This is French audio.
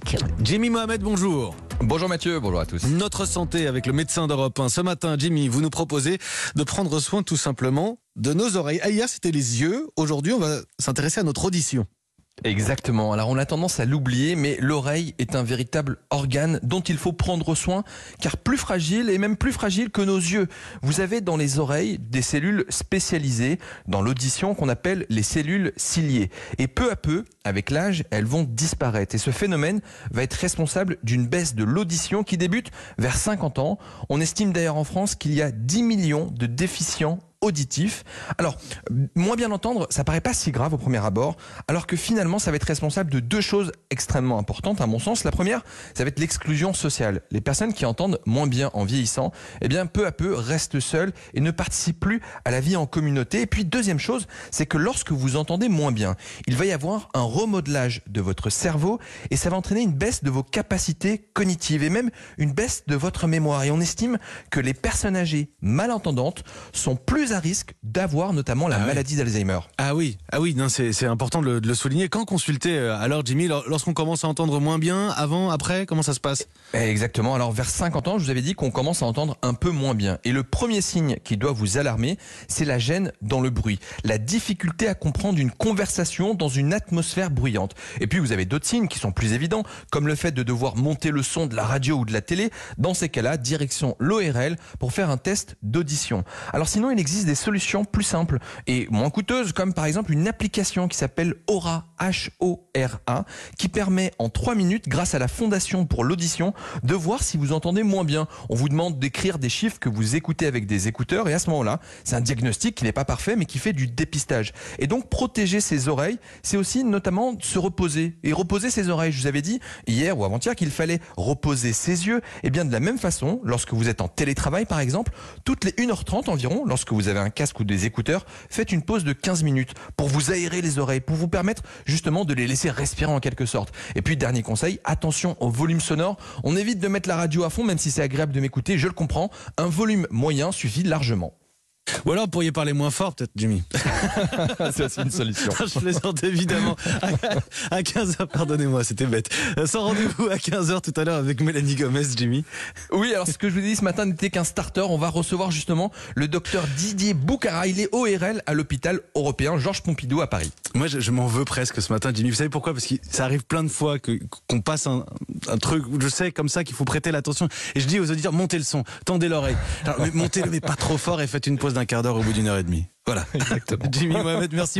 classique. Jimmy Mohamed, bonjour. Bonjour Mathieu, bonjour à tous. Notre santé avec le médecin d'Europe 1. Ce matin, Jimmy, vous nous proposez de prendre soin tout simplement de nos oreilles. Hier, c'était les yeux. Aujourd'hui, on va s'intéresser à notre audition. Exactement, alors on a tendance à l'oublier, mais l'oreille est un véritable organe dont il faut prendre soin, car plus fragile et même plus fragile que nos yeux. Vous avez dans les oreilles des cellules spécialisées dans l'audition qu'on appelle les cellules ciliées. Et peu à peu, avec l'âge, elles vont disparaître. Et ce phénomène va être responsable d'une baisse de l'audition qui débute vers 50 ans. On estime d'ailleurs en France qu'il y a 10 millions de déficients auditif. Alors, moins bien entendre, ça paraît pas si grave au premier abord, alors que finalement, ça va être responsable de deux choses extrêmement importantes, à mon sens. La première, ça va être l'exclusion sociale. Les personnes qui entendent moins bien en vieillissant, eh bien, peu à peu, restent seules et ne participent plus à la vie en communauté. Et puis, deuxième chose, c'est que lorsque vous entendez moins bien, il va y avoir un remodelage de votre cerveau et ça va entraîner une baisse de vos capacités cognitives et même une baisse de votre mémoire. Et on estime que les personnes âgées malentendantes sont plus à risque d'avoir notamment la maladie d'Alzheimer. Ah oui, non, c'est important de le souligner. Quand consulter alors, Jimmy, lorsqu'on commence à entendre moins bien, avant, après, comment ça se passe ? Exactement, alors vers 50 ans, je vous avais dit qu'on commence à entendre un peu moins bien. Et le premier signe qui doit vous alarmer, c'est la gêne dans le bruit. La difficulté à comprendre une conversation dans une atmosphère bruyante. Et puis vous avez d'autres signes qui sont plus évidents, comme le fait de devoir monter le son de la radio ou de la télé. Dans ces cas-là, direction l'ORL pour faire un test d'audition. Alors sinon, il existe des solutions plus simples et moins coûteuses, comme par exemple une application qui s'appelle Aura, H-O-R-A, qui permet en 3 minutes, grâce à la Fondation pour l'audition, de voir si vous entendez moins bien. On vous demande d'écrire des chiffres que vous écoutez avec des écouteurs et à ce moment-là, c'est un diagnostic qui n'est pas parfait mais qui fait du dépistage. Et donc protéger ses oreilles, c'est aussi notamment se reposer et reposer ses oreilles. Je vous avais dit hier ou avant-hier qu'il fallait reposer ses yeux. Et bien de la même façon, lorsque vous êtes en télétravail par exemple, toutes les 1h30 environ, lorsque vous avez un casque ou des écouteurs, faites une pause de 15 minutes pour vous aérer les oreilles, pour vous permettre justement de les laisser respirer en quelque sorte. Et puis dernier conseil, attention au volume sonore. On évite de mettre la radio à fond, même si c'est agréable de m'écouter, je le comprends. Un volume moyen suffit largement. Ou alors, vous pourriez parler moins fort, peut-être, Jimmy. C'est aussi une solution. Je plaisante évidemment. À 15h, pardonnez-moi, c'était bête. Sans rendez-vous à 15h tout à l'heure avec Mélanie Gomez, Jimmy. Oui, alors ce que je vous ai dit ce matin n'était qu'un starter. On va recevoir justement le docteur Didier Boucara. Il est ORL à l'hôpital européen Georges Pompidou à Paris. Moi, je m'en veux presque ce matin, Jimmy. Vous savez pourquoi ? Parce que ça arrive plein de fois qu'on passe un truc où je sais comme ça qu'il faut prêter l'attention. Et je dis aux auditeurs, montez le son, tendez l'oreille. Alors, montez-le, mais pas trop fort et faites une pause d'1/4 d'heure au bout d'1h30. Voilà. Exactement. Jimmy Mohamed, merci.